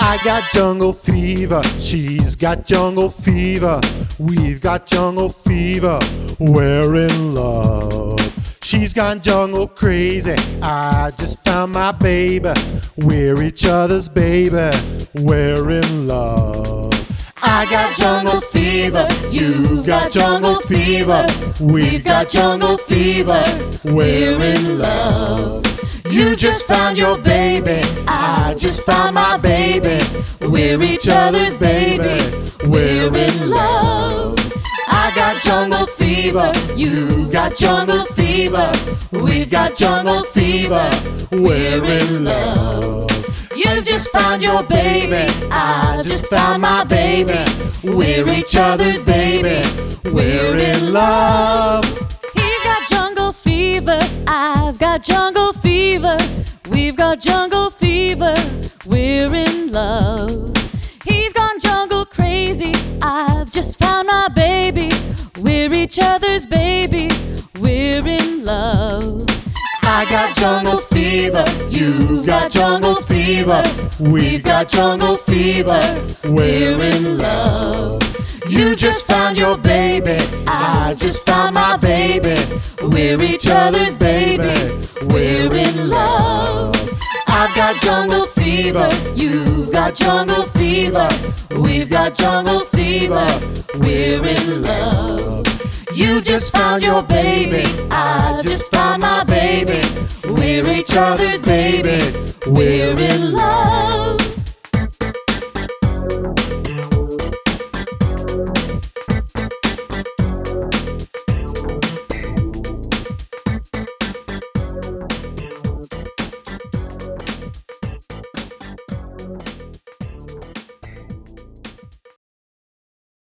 I got jungle fever, she's got jungle fever, we've got jungle fever, we're in love. She's gone jungle crazy, I just found my baby, we're each other's baby, we're in love. I got jungle fever, you've got jungle fever, we've got jungle fever, we're in love. You just found your baby, I just found my baby, we're each other's baby, we're in love. I got jungle fever, you've got jungle fever, we've got jungle fever, we're in love. You just found your baby, I just found my baby, we're each other's baby, we're in love. He's got jungle fever, I've got jungle fever, we've got jungle fever, we're in love. He's gone jungle crazy, I've just found my baby, we're each other's baby, we're in love. I got jungle fever, you've got jungle fever, we've got jungle fever, we're in love. You just found your baby, I just found my baby, we're each other's baby, we're in love. I've got jungle fever, you've got jungle fever, we've got jungle fever, we're in love. You just found your baby, I just found my baby, we're each other's baby, we're in love.